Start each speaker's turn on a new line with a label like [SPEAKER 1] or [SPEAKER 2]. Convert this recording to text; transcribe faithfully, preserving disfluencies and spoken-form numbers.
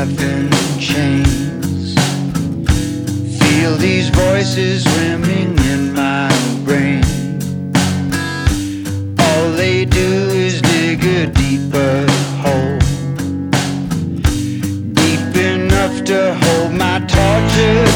[SPEAKER 1] life in chains. Feel these voices swimming in my brain. All they do is dig a deeper hole, deep enough to hold my torture